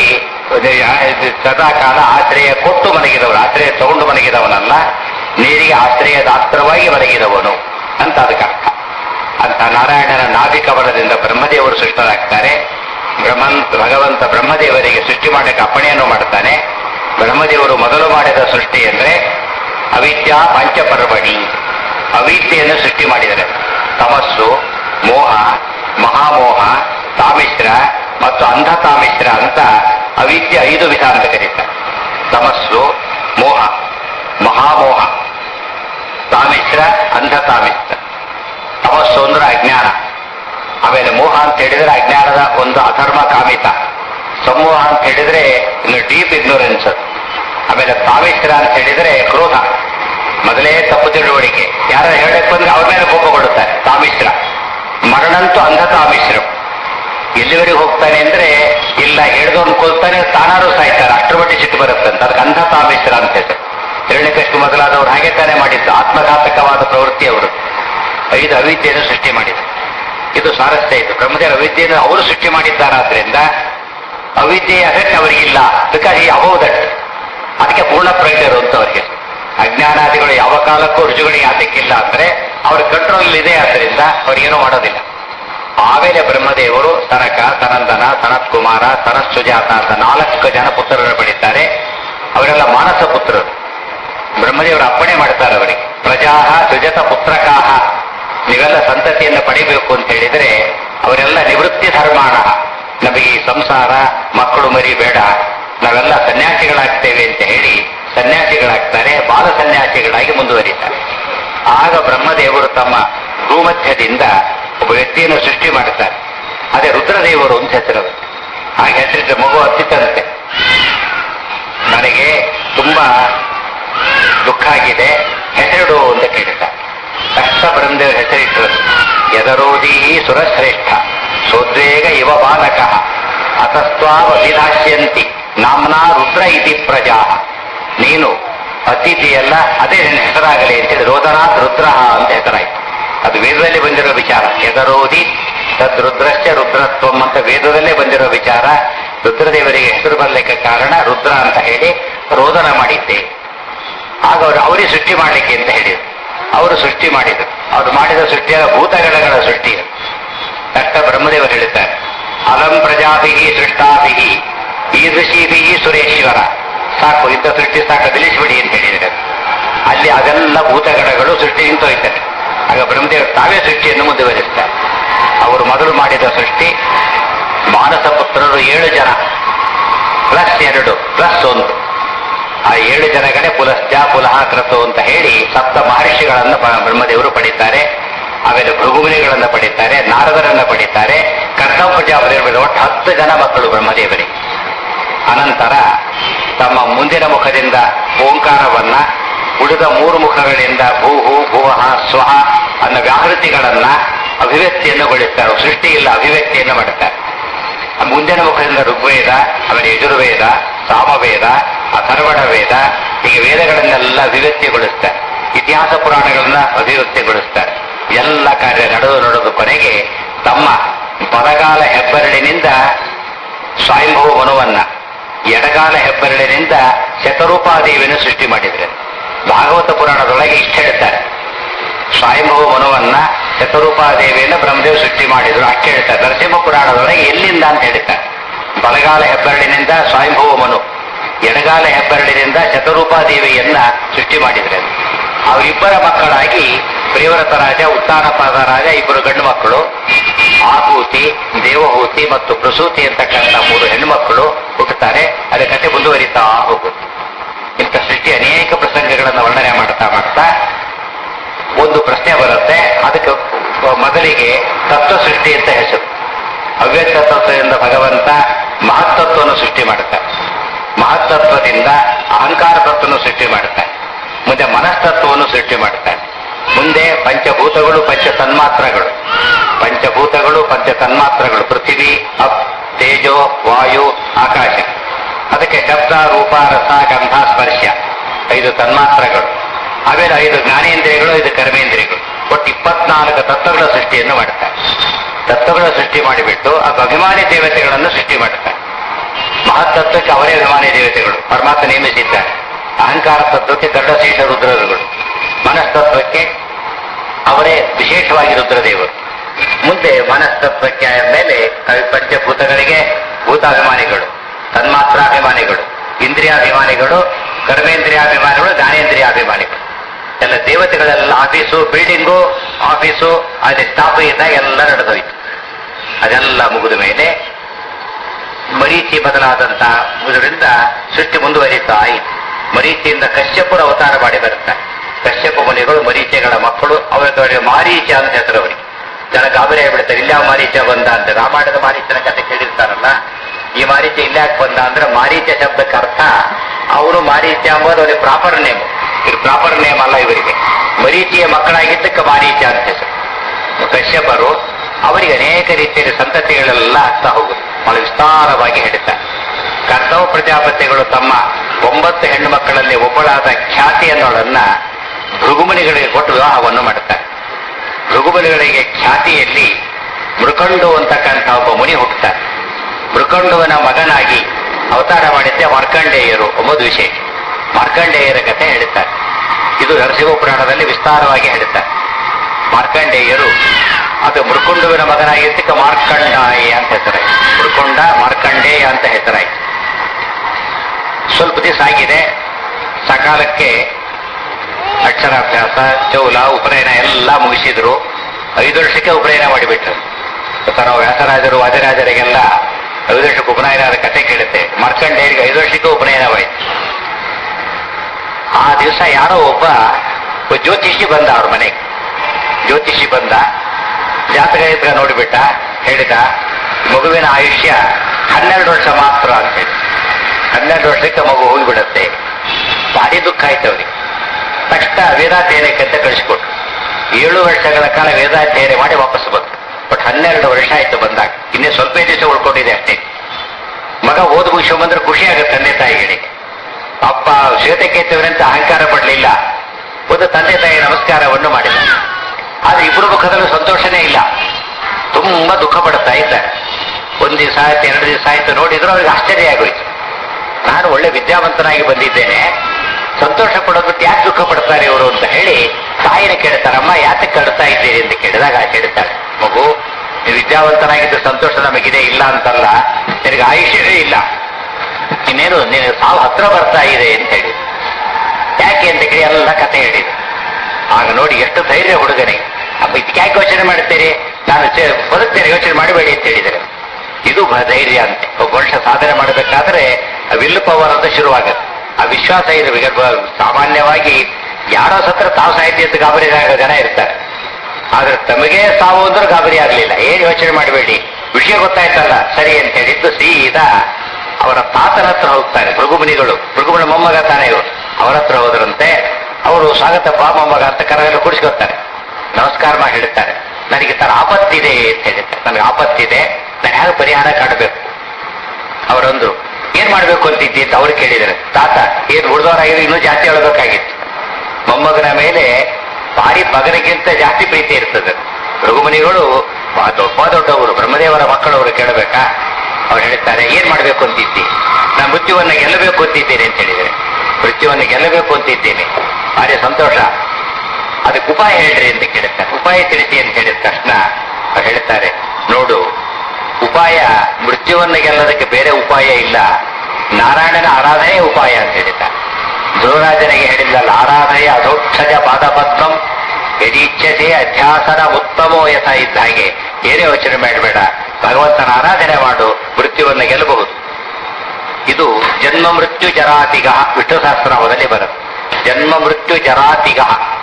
ಸದಾಕಾಲ ಆಶ್ರಯ ಕೊಟ್ಟು ಮಲಗಿದವನು, ಆಶ್ರಯ ತಗೊಂಡು ಮಲಗಿದವನಲ್ಲ, ನೀರಿಗೆ ಆಶ್ರಯದಾಸ್ತ್ರವಾಗಿ ಮಲಗಿದವನು ಅಂತ ಅದಕ್ಕೆ ಅರ್ಥ. ಅಂತ ನಾರಾಯಣನ ನಾಭಿಕವಲದಿಂದ ಬ್ರಹ್ಮದೇವರು ಸೃಷ್ಟರಾಗ್ತಾರೆ. ಬ್ರಹ್ಮನ್ ಭಗವಂತ ಬ್ರಹ್ಮದೇವರಿಗೆ ಸೃಷ್ಟಿ ಮಾಡಕ್ಕೆ ಅಪ್ಪಣೆಯನ್ನು ಮಾಡ್ತಾನೆ. ಬ್ರಹ್ಮದೇವರು ಮೊದಲು ಮಾಡಿದ ಸೃಷ್ಟಿ ಅಂದ್ರೆ ಅವಿದ್ಯಾ ಪಂಚಪರ್ವಣಿ, ಅವಿದ್ಯೆಯನ್ನು ಸೃಷ್ಟಿ ಮಾಡಿದರೆ. ತಮಸ್ಸು, ಮೋಹ, ಮಹಾಮೋಹ, ತಾಮಿಶ್ರ ಮತ್ತು ಅಂಧತಾಮಿಶ್ರ ಅಂತ ಅವಿದ್ಯೆ ಐದು ವಿಧ ಅಂತ ಕರೀತಾರೆ. ತಮಸ್ಸು, ಮೋಹ, ಮಹಾಮೋಹ, ತಾಮಿಶ್ರ, ಅಂಧತಾಮಿಶ್ರ. ತಮಸ್ಸು ಅಂದ್ರೆ ಅಜ್ಞಾನ. ಆಮೇಲೆ ಮೋಹ ಅಂತ ಹೇಳಿದ್ರೆ ಅಜ್ಞಾನದ ಒಂದು ಅಧರ್ಮ ಕಾಮಿತ. ಸಮೂಹ ಅಂತ ಹೇಳಿದ್ರೆ ಇನ್ನು ಡೀಪ್ ಇಗ್ನೋರೆನ್ಸ್. ಆಮೇಲೆ ತಾಮಿಶ್ರ ಅಂತ ಹೇಳಿದ್ರೆ ಕ್ರೋಧ, ಮೊದಲೇ ತಪ್ಪು ತಿಳುವಳಿಕೆ. ಯಾರು ಹೇಳಕ್ ಬಂದ್ರೆ ಅವ್ರ ಮೇಲೆ ಕೋಪ ಕೊಡುತ್ತಾರೆ, ತಾಮಿಶ್ರ. ಮರಣಂತೂ ಅಂಧತಾಮಿಶ್ರ. ಎಲ್ಲಿವರೆಗೆ ಹೋಗ್ತಾನೆ ಅಂದ್ರೆ ಇಲ್ಲ ಹೇಳ್ದವನು ಕೊಲ್ತಾನೆ, ತಾನಾರು ಸಾಯ್ತಾರೆ, ಅಷ್ಟರ ಮಟ್ಟಿ ಸಿಟ್ಟು ಬರುತ್ತಂತ. ಅದಕ್ಕೆ ಅಂಧತಾಮಿಶ್ರ ಅಂತ ಹೆಸರು. ಹಿರಣ್ಯಕಶಿಪು ಮೊದಲಾದವರು ಹಾಗೆ ತಾನೇ ಮಾಡಿದ್ದು, ಆತ್ಮಘಾತಕವಾದ ಪ್ರವೃತ್ತಿ ಅವರು. ಐದು ಅವಿದ್ಯೆಯನ್ನು ಸೃಷ್ಟಿ ಮಾಡಿದ್ರು. ಇದು ಸ್ವಾರಸ್ಯ. ಇದು ಬ್ರಹ್ಮದೇವರ ಅವಿದ್ಯೆಯನ್ನು ಅವರು ಸೃಷ್ಟಿ ಮಾಡಿದ್ದಾರಾದ್ರಿಂದ ಅವಿದ್ಯೆಯ ಎಫೆಕ್ಟ್ ಅವರಿಗಿಲ್ಲ. ಬಿಕಾಸ್ ಈ ಅಬೌವ್ ದಟ್. ಅದಕ್ಕೆ ಪೂರ್ಣ ಪ್ರಜ್ಞರು ಅಂತ ಅವರಿಗೆ. ಅಜ್ಞಾನಾದಿಗಳು ಯಾವ ಕಾಲಕ್ಕೂ ರುಜುಗಳಿಗೆ ಅದಕ್ಕಿಲ್ಲ ಅಂದ್ರೆ ಅವ್ರ ಕಂಟ್ರೋಲ್ ಇದೆ. ಆದ್ದರಿಂದ ಅವ್ರಿಗೇನೂ ಮಾಡೋದಿಲ್ಲ. ಆಮೇಲೆ ಬ್ರಹ್ಮದೇವರು ಸನಕ, ಸನಂದನ, ಸನತ್ ಕುಮಾರ ಸನತ್ ಸುಜಾತ ಅಂತ ನಾಲ್ಕು ಜನ ಪುತ್ರರನ್ನು ಪಡೀತಾರೆ. ಅವರೆಲ್ಲ ಮಾನಸ ಪುತ್ರರು. ಬ್ರಹ್ಮದೇವರು ಅಪ್ಪಣೆ ಮಾಡ್ತಾರೆ ಅವರಿಗೆ, ಪ್ರಜಾಹ ಸುಜತ ಪುತ್ರಕಾಹ, ನೀವೆಲ್ಲ ಸಂತತಿಯನ್ನು ಪಡಿಬೇಕು ಅಂತ ಹೇಳಿದ್ರೆ ಅವರೆಲ್ಲ ನಿವೃತ್ತಿ ಧರ್ಮಾಣ, ನಮಗೆ ಈ ಸಂಸಾರ ಮಕ್ಕಳು ಮರಿ ಬೇಡ, ನಾವೆಲ್ಲ ಸನ್ಯಾಸಿಗಳಾಗ್ತೇವೆ ಅಂತ ಹೇಳಿ ಸನ್ಯಾಸಿಗಳಾಗ್ತಾರೆ. ಬಾಲ ಸನ್ಯಾಸಿಗಳಾಗಿ ಮುಂದುವರಿತಾರೆ. ಆಗ ಬ್ರಹ್ಮದೇವರು ತಮ್ಮ ಭೂಮಧ್ಯದಿಂದ ಒಬ್ಬ ವ್ಯಕ್ತಿಯನ್ನು ಸೃಷ್ಟಿ ಮಾಡುತ್ತಾರೆ. ಅದೇ ರುದ್ರದೇವರು ಅಂತ ಹೆಸರು. ಹಾಗೆ ಹೆಸರಿಟ್ಟ ಮಗು ಹತ್ತಿತಂತೆ, ನನಗೆ ತುಂಬಾ ದುಃಖ ಆಗಿದೆ, ಹೆಸರಿಡು ಅಂತ ಕೇಳಿದ್ದಾರೆ. ಕಷ್ಟ ಬ್ರಹ್ಮದೇವರು ಹೆಸರಿಟ್ಟರು. ಯದರೋಧಿ ಸುರಶ್ರೇಷ್ಠ ಸೋದ್ವೇಗ ಇವ ಬಾಲಕ ಅತಸ್ತ್ವಾವ ವಿಧಾಸ್ಯಂತಿ ನಾಮ್ನಾ ರುದ್ರ ಇತಿ ಪ್ರಜಾ. ನೀನು ಅತಿಥಿಯಲ್ಲ, ಅದೇ ನಿನ್ನ ಹೆಸರಾಗಲಿ ಅಂತೇಳಿ ರೋದನಾಥ್ ರುದ್ರ ಅಂತ ಹೆಸರಾಯಿತು. ಅದು ವೇದದಲ್ಲಿ ಬಂದಿರೋ ವಿಚಾರ. ಯದರೋಧಿ ತದ್ ರುದ್ರಶ್ಚ ರುದ್ರತ್ವಂ ಅಂತ ವೇದದಲ್ಲೇ ಬಂದಿರೋ ವಿಚಾರ. ರುದ್ರದೇವರಿಗೆ ಹೆಸರು ಬರಲಿಕ್ಕೆ ಕಾರಣ ರುದ್ರ ಅಂತ ಹೇಳಿ ರೋದನ ಮಾಡಿದ್ದೆ. ಆಗ ಅವರು ಅವರೇ ಸೃಷ್ಟಿ ಮಾಡಲಿಕ್ಕೆ ಅಂತ ಹೇಳಿದರು. ಅವರು ಸೃಷ್ಟಿ ಮಾಡಿದರು. ಅವರು ಮಾಡಿದ ಸೃಷ್ಟಿಯಾದ ಭೂತಗಣಗಳ ಸೃಷ್ಟಿ. ತಕ್ಕ ಬ್ರಹ್ಮದೇವರು ಹೇಳುತ್ತಾರೆ, ಅಲಂ ಪ್ರಜಾಭಿಹಿ ಸೃಷ್ಟಾಭಿಹಿ ಈದೃಶೀಭಿಹಿ ಸುರೇಶ್ವರ. ಸಾಕು, ಇಂಥ ಸೃಷ್ಟಿ ಸಾಕು, ನಿಲ್ಲಿಸಿಬಿಡಿ ಅಂತ ಹೇಳಿದರೆ ಅಲ್ಲಿ ಅದೆಲ್ಲ ಭೂತಗಣಗಳು ಸೃಷ್ಟಿ ನಿಂತೋಯ್ತಾರೆ. ಆಗ ಬ್ರಹ್ಮದೇವರು ತಾವೇ ಸೃಷ್ಟಿಯನ್ನು ಮುಂದುವರಿಸ್ತಾರೆ. ಅವರು ಮೊದಲು ಮಾಡಿದ ಸೃಷ್ಟಿ ಮಾನಸ ಪುತ್ರರು ಏಳು ಜನ ಪ್ಲಸ್ ಎರಡು ಪ್ಲಸ್ ಒಂದು. ಆ ಏಳು ಜನಗಳೇ ಪುಲಸ್ತ್ಯ ಪುಲಹ ಕ್ರತು ಅಂತ ಹೇಳಿ ಸಪ್ತ ಮಹರ್ಷಿಗಳನ್ನು ಬ್ರಹ್ಮದೇವರು ಪಡೀತಾರೆ. ಆಮೇಲೆ ಭೃಗುಮುನಿಗಳನ್ನು ಪಡೀತಾರೆ, ನಾರದರನ್ನು ಪಡೀತಾರೆ, ಕರ್ತವ್ಯ ಪ್ರಜಾಪತಿಗಳು. ಒಟ್ಟು ಹತ್ತು ಜನ ಮಕ್ಕಳು ಬ್ರಹ್ಮದೇವರಿಗೆ. ಅನಂತರ ತಮ್ಮ ಮುಂದಿನ ಮುಖದಿಂದ ಓಂಕಾರವನ್ನ, ಉಳಿದ ಮೂರು ಮುಖಗಳಿಂದ ಭೂಹು ಭುವಃ ಸ್ವಹ ಅನ್ನೋ ವ್ಯಾಹೃತಿಗಳನ್ನ ಅಭಿವ್ಯಕ್ತಿಯನ್ನು ಗೊಳಿಸ್ತಾರೆ. ಸೃಷ್ಟಿ ಇಲ್ಲ, ಅಭಿವ್ಯಕ್ತಿಯನ್ನು ಮಾಡುತ್ತಾರೆ. ಮುಂದಿನ ಮುಖದಿಂದ ಋಗ್ವೇದ, ಆಮೇಲೆ ಯಜುರ್ವೇದ, ಸಾಮವೇದ, ಅಥರ್ವಣ ವೇದ, ಹೀಗೆ ವೇದಗಳನ್ನೆಲ್ಲ ಅಭಿವ್ಯಕ್ತಿಗೊಳಿಸ್ತಾರೆ. ಇತಿಹಾಸ ಪುರಾಣಗಳನ್ನ ಅಭಿವ್ಯಕ್ತಿಗೊಳಿಸ್ತಾರೆ. ಎಲ್ಲ ಕಾರ್ಯ ನಡೆದು ನಡೆದು ಕೊನೆಗೆ ತಮ್ಮ ಬಲಗಾಲ ಹೆಬ್ಬೆರಳಿನಿಂದ ಸ್ವಯಂಭವ ಮನುವನ್ನ, ಎಡಗಾಲ ಹೆಬ್ಬೆರಳಿನಿಂದ ಶತರೂಪಾದೇವಿಯನ್ನು ಸೃಷ್ಟಿ ಮಾಡಿದ್ರೆ. ಭಾಗವತ ಪುರಾಣದೊಳಗೆ ಇಷ್ಟ ಹೇಳ್ತಾರೆ, ಸ್ವಯಂಭವ ಮನುವನ್ನ ಶತರೂಪಾದೇವಿಯನ್ನು ಬ್ರಹ್ಮದೇವ್ ಸೃಷ್ಟಿ ಮಾಡಿದ್ರು ಅಷ್ಟು ಹೇಳ್ತಾರೆ. ನರಸಿಂಹ ಪುರಾಣದೊಳಗೆ ಎಲ್ಲಿಂದ ಅಂತ ಹೇಳ್ತಾರೆ. ಬಲಗಾಲ ಹೆಬ್ಬೆರಳಿನಿಂದ ಸ್ವಯಂಭವ ಮನು, ಎಡಗಾಲ ಹೆಬ್ಬೆರಳಿನಿಂದ ಶತರೂಪಾದೇವಿಯನ್ನ ಸೃಷ್ಟಿ ಮಾಡಿದ್ರೆ. ಅವರಿಬ್ಬರ ಮಕ್ಕಳಾಗಿ ಪ್ರಿಯವ್ರತ ರಾಜ, ಉತ್ತಾನಪಾದ ರಾಜ, ಇಬ್ಬರು ಗಂಡು ಮಕ್ಕಳು, ಆಹೂತಿ, ದೇವಹೂತಿ ಮತ್ತು ಪ್ರಸೂತಿ ಅಂತಕ್ಕಂಥ ಮೂರು ಹೆಣ್ಣು ಮಕ್ಕಳು ಹುಟ್ಟುತ್ತಾರೆ. ಅದೇ ಕಥೆ ಮುಂದುವರಿತಾ ಹೋಗುತ್ತೆ. ಇಂಥ ಸೃಷ್ಟಿ ಅನೇಕ ಪ್ರಸಂಗಗಳನ್ನು ವರ್ಣನೆ ಮಾಡ್ತಾ ಮಾಡ್ತಾ ಒಂದು ಪ್ರಶ್ನೆ ಬರುತ್ತೆ. ಅದಕ್ಕೆ ಮೊದಲಿಗೆ ತತ್ವ ಸೃಷ್ಟಿ ಅಂತ ಹೆಸರು. ಅವ್ಯಕ್ತ ತತ್ವದಿಂದ ಭಗವಂತ ಮಹತ್ತತ್ವವನ್ನು ಸೃಷ್ಟಿ ಮಾಡುತ್ತಾರೆ. ಮಹತ್ತತ್ವದಿಂದ ಅಹಂಕಾರ ತತ್ವವನ್ನು ಸೃಷ್ಟಿ ಮಾಡುತ್ತಾರೆ. ಮುಂದೆ ಮನಸ್ತತ್ವವನ್ನು ಸೃಷ್ಟಿ ಮಾಡುತ್ತಾರೆ. ಮುಂದೆ ಪಂಚಭೂತಗಳು, ಪಂಚ ತನ್ಮಾತ್ರಗಳು, ಪಂಚಭೂತಗಳು ಪಂಚ ತನ್ಮಾತ್ರಗಳು, ಪೃಥ್ವಿ, ಅಪ್, ತೇಜೋ, ವಾಯು, ಆಕಾಶ. ಅದಕ್ಕೆ ಶಬ್ದ, ರೂಪ, ರಸ, ಗಂಧ, ಸ್ಪರ್ಶ ಐದು ತನ್ಮಾತ್ರಗಳು. ಆಮೇಲೆ ಐದು ಜ್ಞಾನೇಂದ್ರಿಯಗಳು, ಐದು ಕರ್ಮೇಂದ್ರಿಯಗಳು. ಒಟ್ಟು ಇಪ್ಪತ್ನಾಲ್ಕು ತತ್ವಗಳ ಸೃಷ್ಟಿಯನ್ನು ಮಾಡುತ್ತಾರೆ. ತತ್ವಗಳ ಸೃಷ್ಟಿ ಮಾಡಿಬಿಟ್ಟು ಅದು ಅಭಿಮಾನಿ ದೇವತೆಗಳನ್ನು ಸೃಷ್ಟಿ ಮಾಡುತ್ತಾರೆ. ಮಹತ್ತತ್ವಕ್ಕೆ ಅವರೇ ಅಭಿಮಾನಿ ದೇವತೆಗಳು ಪರಮಾತ್ಮ ನೇಮಿಸಿದ್ದಾರೆ. ಅಹಂಕಾರ ತತ್ವಕ್ಕೆ ಗರುಡ ಶೇಷ ರುದ್ರರುಗಳು, ಮನಸ್ತತ್ವಕ್ಕೆ ಅವರೇ ವಿಶೇಷವಾಗಿ ರುದ್ರದೇವರು. ಮುಂದೆ ಮನಸ್ತತ್ವಕ್ಕೆ ಮೇಲೆ ಪಂಚಭೂತಗಳಿಗೆ ಭೂತಾಭಿಮಾನಿಗಳು, ತನ್ಮಾತ್ರಾಭಿಮಾನಿಗಳು, ಇಂದ್ರಿಯಾಭಿಮಾನಿಗಳು, ಕರ್ಮೇಂದ್ರಿಯಾಭಿಮಾನಿಗಳು, ಜ್ಞಾನೇಂದ್ರಿಯಾಭಿಮಾನಿಗಳು. ಎಲ್ಲ ದೇವತೆಗಳೆಲ್ಲ ಆಫೀಸು, ಬಿಲ್ಡಿಂಗು, ಆಫೀಸು, ಅದೇ ಸ್ಟಾಫ್ ಇದ್ದಾಗ ಎಲ್ಲ ನಡೆದೋಯ್ತು. ಅದೆಲ್ಲ ಮುಗಿದ ಮೇಲೆ ಮರೀಚಿ ಬದಲಾದಂತಹ ಇದರಿಂದ ಸೃಷ್ಟಿ ಮುಂದುವರಿತಾ ಆಯಿತು. ಮರೀಚಿಯಿಂದ ಕಶ್ಯಪುರ ಅವತಾರ ಮಾಡಿ ಬರುತ್ತಾರೆ. ಕಶ್ಯಪ ಮುನಿಗಳು ಮರೀಚಿಗಳ ಮಕ್ಕಳು. ಅವರಿಗೆ ಮಾರೀಚ ಅಂತ ಹೆಸರು. ಅವರಿಗೆ ಜನ ಗಾಬರಿ ಆಗಿಬಿಡ್ತಾರೆ. ಇಲ್ಲ ಮಾರೀಚ ಬಂದ ಅಂತ. ರಾಮಾಯಣದ ಮಾರೀಚನ ಕಥೆ ಕೇಳಿರ್ತಾರಲ್ಲ, ಈ ಮಾರೀಚ ಇಲ್ಲಾಕ್ ಬಂದ ಅಂದ್ರೆ ಮಾರೀಚ ಶಬ್ದಕ್ಕೆ ಅರ್ಥ ಅವರು ಮಾರೀಚ ಎಂಬುದು ಅವರಿಗೆ ಪ್ರಾಪರ್ ನೇಮ್. ಇದು ಪ್ರಾಪರ್ ನೇಮ್ ಅಲ್ಲ ಇವರಿಗೆ. ಮರೀಚಿಯ ಮಕ್ಕಳಾಗಿದ್ದಕ್ಕೆ ಮಾರೀಚ ಅಂತ ಹೆಸರು. ಕಶ್ಯಪರು ಅವರಿಗೆ ಅನೇಕ ರೀತಿಯ ಸಂತತಿಗಳೆಲ್ಲ ಆಗ್ತಾ ಹೋಗುದು. ಬಹಳ ವಿಸ್ತಾರವಾಗಿ ಹೇಳ್ತಾರೆ. ಕರ್ತವ್ಯ ಪ್ರಜಾಪತಿಗಳು ತಮ್ಮ ಒಂಬತ್ತು ಹೆಣ್ಣು ಮಕ್ಕಳಲ್ಲಿ ಒಬ್ಬಳಾದ ಖ್ಯಾತಿ ಅನ್ನೋಳನ್ನ ಭೃಗುಮುನಿಗಳಿಗೆ ಕೊಟ್ಟು ವಿವಾಹವನ್ನು ಮಾಡುತ್ತಾರೆ. ಭೃಗುಮುನಿಗಳಿಗೆ ಖ್ಯಾತಿಯಲ್ಲಿ ಮೃಕಂಡು ಅಂತಕ್ಕಂಥ ಒಬ್ಬ ಮುನಿ ಹುಟ್ಟುತ್ತಾರೆ. ಮೃಕಂಡುವನ ಮಗನಾಗಿ ಅವತಾರ ಮಾಡಿದ್ದೆ ಮಾರ್ಕಂಡೇಯರು ಎಂಬುದು ವಿಷಯ. ಮಾರ್ಕಂಡೇಯರ ಕಥೆ ಹೇಳುತ್ತಾರೆ. ಇದು ನರಸಿಂಹ ಪುರಾಣದಲ್ಲಿ ವಿಸ್ತಾರವಾಗಿ ಹೇಳುತ್ತಾರೆ. ಮಾರ್ಕಂಡೇಯರು ಅದು ಮೃಕುಂಡುವಿನ ಮಗನಾಗಿದ್ದಕ್ಕೆ ಮಾರ್ಕಂಡಾಯಿ ಅಂತ ಹೆಸರು. ಮೃಕುಂಡ ಮಾರ್ಕಂಡೇಯ ಅಂತ ಹೆಸರಾಯಿತು. ಸ್ವಲ್ಪ ದಿವಸ ಆಗಿದೆ, ಸಕಾಲಕ್ಕೆ ಅಕ್ಷರಾಭ್ಯಾಸ, ಚೌಲ, ಉಪನಯನ ಎಲ್ಲ ಮುಗಿಸಿದ್ರು. ಐದು ವರ್ಷಕ್ಕೆ ಉಪನಯನ ಮಾಡಿಬಿಟ್ರು. ನಾವು ವ್ಯಾಸರಾಜರು ವಾದಿರಾಜರಿಗೆಲ್ಲ ಐದು ವರ್ಷಕ್ಕೆ ಉಪನಯನದ ಕಥೆ ಕೇಳುತ್ತೆ. ಮಾರ್ಕಂಡೇಯರಿಗೆ ಐದು ವರ್ಷಕ್ಕೆ ಉಪನಯನವಾಯಿತು. ಆ ದಿವಸ ಯಾರೋ ಒಬ್ಬ ಜ್ಯೋತಿಷಿ ಬಂದ ಅವ್ರ ಮನೆಗೆ. ಜ್ಯೋತಿಷಿ ಬಂದ, ಜಾತಕ ನೋಡಿಬಿಟ್ಟ, ಹೇಳಿದ ಮಗುವಿನ ಆಯುಷ್ಯ ಹನ್ನೆರಡು ವರ್ಷ ಮಾತ್ರ ಅಂತ ಹೇಳಿ. ಹನ್ನೆರಡು ವರ್ಷಕ್ಕೆ ಮಗು ಹೋಗಿಬಿಡುತ್ತೆ. ಭಾರಿ ದುಃಖ ಆಯ್ತು ಅವ್ರಿಗೆ. ತಕ್ಷಣ ವೇದಾಧ್ಯಯನಕ್ಕೆ ಅಂತ ಕಳಿಸ್ಕೊಟ್ರು. ಏಳು ವರ್ಷಗಳ ಕಾಲ ವೇದಾಧ್ಯಯನ ಮಾಡಿ ವಾಪಸ್ ಬಂತು. ಬಟ್ ಹನ್ನೆರಡು ವರ್ಷ ಆಯ್ತು ಬಂದಾಗ. ಇನ್ನೇ ಸ್ವಲ್ಪ ದಿವಸ ಉಳ್ಕೊಂಡಿದೆ ಅಷ್ಟೇ. ಮಗ ಓದು ಮುಗಿಸೋ ಬಂದ್ರೆ ಖುಷಿ ಆಗುತ್ತೆ ತಂದೆ ತಾಯಿಗಳಿಗೆ. ಅಪ್ಪ ಶ್ವೇತಕೇತುವಿನಂತ ಅಹಂಕಾರ ಪಡಲಿಲ್ಲ. ಒಂದು ತಂದೆ ತಾಯಿ ನಮಸ್ಕಾರವನ್ನು ಮಾಡಿದ. ಆದ್ರೆ ಇಬ್ಬರು ಮುಖದಲ್ಲೂ ಸಂತೋಷನೇ ಇಲ್ಲ. ತುಂಬಾ ದುಃಖ ಪಡ್ತಾ ಇದ್ದಾರೆ. ಒಂದ್ ದಿವಸ ಆಯ್ತು, ಎರಡು ದಿವಸ ಆಯ್ತು, ನೋಡಿದ್ರು ಅವ್ರಿಗೆ ಆಶ್ಚರ್ಯ ಆಗೋಯ್ತು. ನಾನು ಒಳ್ಳೆ ವಿದ್ಯಾವಂತನಾಗಿ ಬಂದಿದ್ದೇನೆ, ಸಂತೋಷ ಪಡೋದ್ಬಿಟ್ಟು ಯಾಕೆ ದುಃಖ ಪಡ್ತಾರೆ ಇವರು ಅಂತ ಹೇಳಿ ತಾಯಿನ ಕೇಳ್ತಾರಮ್ಮ ಯಾತಕ್ಕೆ ಕಡ್ತಾ ಇದ್ದೀರಿ ಅಂತ ಕೇಳಿದಾಗ ಕೇಳ್ತಾಳೆ, ಮಗು ನೀವು ವಿದ್ಯಾವಂತನಾಗಿದ್ದು ಸಂತೋಷ ನಮಗಿದೆ, ಇಲ್ಲ ಅಂತಲ್ಲ, ನಿನಗೆ ಆಯುಷ್ಯವೇ ಇಲ್ಲ, ಇನ್ನೇನು ನಿನಗೆ ಸಾವು ಹತ್ರ ಬರ್ತಾ ಇದೆ ಅಂತ ಹೇಳಿ. ಯಾಕೆ ಅಂತ ಕೇಳಿ ಎಲ್ಲ ಕಥೆ ಹೇಳಿದ್ರು. ಆಗ ನೋಡಿ ಎಷ್ಟು ಧೈರ್ಯ ಹುಡುಗನಿಗೆ. ಅಪ್ಪ ಇದಕ್ಕೆ ಯಾಕೆ ಯೋಚನೆ ಮಾಡ್ತೀರಿ, ನಾನು ಬದುಕ್ತೇನೆ, ಯೋಚನೆ ಮಾಡಬೇಡಿ ಅಂತ ಹೇಳಿದರೆ. ಇದು ಧೈರ್ಯ ಅಂತೆ. ಒಬ್ಬ ವರ್ಷ ಸಾಧನೆ ಮಾಡಬೇಕಾದ್ರೆ ವಿಲ್ ಪವರ್ ಅಂತ ಶುರುವಾಗುತ್ತೆ. ಆ ವಿಶ್ವಾಸ ಇದೆ. ಸಾಮಾನ್ಯವಾಗಿ ಯಾರೋ ಸತ್ರ ತಾವು ಸಾಹಿತ್ಯ ಅಂತ ಗಾಬರಿ ಆಗೋ ಜನ ಇರ್ತಾರೆ. ಆದ್ರೆ ತಮಗೇ ಸಾವು ಅಂದ್ರೆ ಗಾಬರಿ ಆಗ್ಲಿಲ್ಲ. ಏನ್ ಯೋಚನೆ ಮಾಡಬೇಡಿ, ವಿಷಯ ಗೊತ್ತಾಯ್ತಲ್ಲ ಸರಿ ಅಂತ ಹೇಳಿದ್ದು ಸೀದಾ ಅವರ ತಾತನ ಹತ್ರ ಹೋಗ್ತಾರೆ. ಭೃಗುಮುನಿಗಳು, ಭೃಗುಮುನಿ ಮೊಮ್ಮಗ ತಾನೇ ಇವರು, ಅವರ ಹತ್ರ ಹೋದ್ರಂತೆ. ಅವರು ಸ್ವಾಗತಪ್ಪ ಮೊಮ್ಮಗ ಅಂತ ಕರೆಯಲು ಕುಡಿಸ್ಕೊತಾರೆ. ನಮಸ್ಕಾರ ಮಾಡಿ ಹೇಳ್ತಾರೆ, ನನಗೆ ತರ ಆಪತ್ತಿದೆ ಅಂತ ಹೇಳಿದ್ದಾರೆ. ನನಗೆ ಆಪತ್ತಿದೆ, ನಾನು ಹೇಗೆ ಪರಿಹಾರ ಕಾಣಬೇಕು. ಅವರೊಂದು ಏನ್ ಮಾಡ್ಬೇಕು ಅಂತಿದ್ದಿ ಅಂತ ಅವ್ರು ಕೇಳಿದ್ದಾರೆ. ತಾತ ಏನ್ ಉಳಿದವರಾಗಿದ್ರೆ ಇನ್ನೂ ಜಾಸ್ತಿ ಹೇಳಬೇಕಾಗಿತ್ತು. ಮೊಮ್ಮಗನ ಮೇಲೆ ಭಾರಿ ಮಗನಿಗಿಂತ ಜಾಸ್ತಿ ಪ್ರೀತಿ ಇರ್ತದೆ. ಭೃಗುಮುನಿಗಳು ದೊಡ್ಡ ದೊಡ್ಡವರು, ಬ್ರಹ್ಮದೇವರ ಮಕ್ಕಳವರು ಕೇಳಬೇಕಾ. ಅವ್ರು ಹೇಳ್ತಾರೆ, ಏನ್ ಮಾಡ್ಬೇಕು ಅಂತಿದ್ದಿ. ನಾನು ಮೃತ್ಯುವನ್ನು ಗೆಲ್ಲಬೇಕು ಅಂತಿದ್ದೇನೆ ಅಂತ ಹೇಳಿದರೆ. ಮೃತ್ಯುವನ್ನು ಗೆಲ್ಲಬೇಕು ಅಂತಿದ್ದೇನೆ, ಭಾರಿ ಸಂತೋಷ, ಅದಕ್ಕೆ ಉಪಾಯ ಹೇಳ್ರಿ ಅಂತ ಕೇಳುತ್ತಾರೆ. ಉಪಾಯ ತಿಳಿಸಿ ಅಂತ ಹೇಳಿದ ತಕ್ಷಣ ಅವ್ರು ಹೇಳ್ತಾರೆ, ನೋಡು ಉಪಾಯ ಮೃತ್ಯುವನ್ನು ಗೆಲ್ಲೋದಕ್ಕೆ ಬೇರೆ ಉಪಾಯ ಇಲ್ಲ, ನಾರಾಯಣನ ಆರಾಧನೆ ಉಪಾಯ ಅಂತ ಹೇಳಿದ್ದಾರೆ. ಧ್ರುವರಾಜನಿಗೆ ಹೇಳಿದ್ದಲ್ಲ, ಆರಾಧನೆಯ ಅಧೋಕ್ಷಜ ಪಾದಪದ್ಮಂ ಯದೀಚ್ಛತೆ ಅಧ್ಯಾಸನ ಉತ್ತಮೋ ಯಥ ಇದ್ದ ಹಾಗೆ. ಏನೇ ಯೋಚನೆ ಮಾಡಬೇಡ, ಭಗವಂತನ ಆರಾಧನೆ ಮಾಡು, ಮೃತ್ಯುವನ್ನು ಗೆಲ್ಲಬಹುದು. ಇದು ಜನ್ಮ ಮೃತ್ಯು ಜರಾತಿಗ, ವಿಷ್ಣು ಸಹಸ್ರನಾಮದಲ್ಲಿ ಬರುತ್ತೆ. ಜನ್ಮ ಮೃತ್ಯು ಜರಾತಿಗ,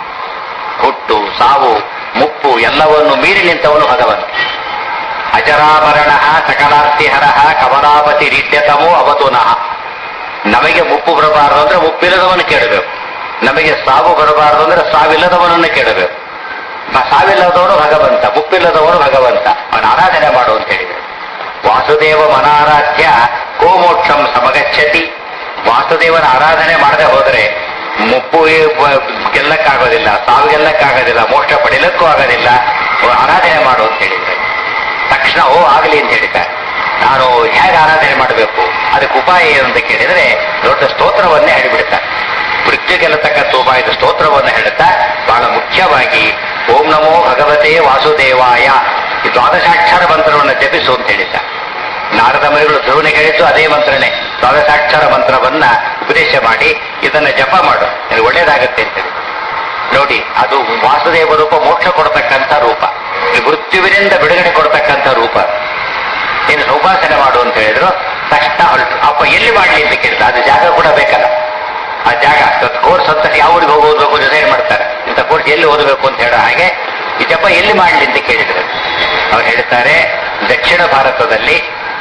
ಹುಟ್ಟು ಸಾವು ಮುಪ್ಪು ಎಲ್ಲವನ್ನು ಮೀರಿ ನಿಂತವನು ಭಗವಂತ. ಅಜರಾಮರಣ ಸಕಲಾರ್ತಿಹರ ಕಮಲಾಪತಿ ರೀತ್ಯತಮೋ ಅವತುನಃ. ನಮಗೆ ಮುಪ್ಪು ಬರಬಾರದು ಅಂದ್ರೆ ಮುಪ್ಪಿಲ್ಲದವನು ಕೇಳಬೇಕು, ನಮಗೆ ಸಾವು ಬರಬಾರದು ಅಂದ್ರೆ ಸಾವಿಲ್ಲದವನನ್ನು ಕೇಳಬೇಕು. ಸಾವಿಲ್ಲದವನು ಭಗವಂತ, ಮುಪ್ಪಿಲ್ಲದವನು ಭಗವಂತ, ಅವನ ಆರಾಧನೆ ಮಾಡು ಅಂತ ಹೇಳಿದರು. ವಾಸುದೇವ ಮನಾರಾಧ್ಯ ಗೋಮೋಕ್ಷಂ ಸಮಗಚ್ಚತಿ. ವಾಸುದೇವನ ಆರಾಧನೆ ಮಾಡದೆ ಹೋದರೆ ಮುಪ್ಪು ಗೆಲ್ಲಕ್ಕಾಗೋದಿಲ್ಲ, ಸಾವು ಗೆಲ್ಲಕ್ಕಾಗೋದಿಲ್ಲ, ಮೋಕ್ಷ ಪಡೆಯಲಿಕ್ಕೂ ಆಗೋದಿಲ್ಲ. ಆರಾಧನೆ ಮಾಡು ಅಂತ ಹೇಳಿದ್ದಾರೆ. ತಕ್ಷಣ ಓ ಆಗಲಿ ಅಂತ ಹೇಳಿದ್ದಾರೆ. ನಾನು ಹೇಗೆ ಆರಾಧನೆ ಮಾಡಬೇಕು, ಅದಕ್ಕೆ ಉಪಾಯ ಏನು ಅಂತ ಕೇಳಿದರೆ ದೊಡ್ಡ ಸ್ತೋತ್ರವನ್ನೇ ಹೇಳಿಬಿಡ್ತಾರೆ. ಮೃತ್ಯು ಗೆಲ್ಲತಕ್ಕಂಥ ಉಪಾಯದ ಸ್ತೋತ್ರವನ್ನು ಹೇಳುತ್ತಾ ಬಹಳ ಮುಖ್ಯವಾಗಿ ಓಂ ನಮೋ ಭಗವತೆ ವಾಸುದೇವಾಯ ಈ ದ್ವಾದಶಾಕ್ಷರ ಮಂತ್ರವನ್ನು ಜಪಿಸು ಅಂತ ಹೇಳಿದ್ದ. ನಾರದ ಮುನಿಗಳು ಧ್ರುವನಿಗೆ ಹೇಳಿದ್ದು ಅದೇ ಮಂತ್ರನೇ. ದ್ವಾದಶಾಕ್ಷರ ಮಂತ್ರವನ್ನ ಉಪದೇಶ ಮಾಡಿ ಇದನ್ನ ಜಪ ಮಾಡು, ನಿನಗೆ ಒಳ್ಳೇದಾಗತ್ತೆ ಅಂತೇಳಿ. ನೋಡಿ, ಅದು ವಾಸುದೇವ ರೂಪ, ಮೋಕ್ಷ ಕೊಡ್ತಕ್ಕಂಥ ರೂಪ, ಮೃತ್ಯುವಿನಿಂದ ಬಿಡುಗಡೆ ಕೊಡ್ತಕ್ಕಂಥ ರೂಪ. ನೀನು ಉಪಾಸನೆ ಮಾಡು ಅಂತ ಹೇಳಿದ್ರು. ತಕ್ಷಣ ಹೊರಟು. ಅಪ್ಪ ಎಲ್ಲಿ ಮಾಡಲಿ ಅಂತ ಕೇಳಿದ. ಅದು ಜಾಗ ಕೂಡ ಬೇಕಲ್ಲ, ಆ ಜಾಗ ಕೋರ್ಸ್ ಅಂತ ಯಾವ ಊರಿಗೆ ಹೋಗಿ ಓದಬೇಕು ಡಿಸೈಡ್ ಮಾಡ್ತಾರೆ. ಇಂಥ ಕೋರ್ಸ್ ಎಲ್ಲಿ ಓದಬೇಕು ಅಂತ ಹೇಳೋ ಹಾಗೆ ಈ ಜಪ ಎಲ್ಲಿ ಮಾಡಲಿ ಅಂತ ಕೇಳಿದ್ರು. ಅವ್ರು ಹೇಳ್ತಾರೆ, ದಕ್ಷಿಣ ಭಾರತದಲ್ಲಿ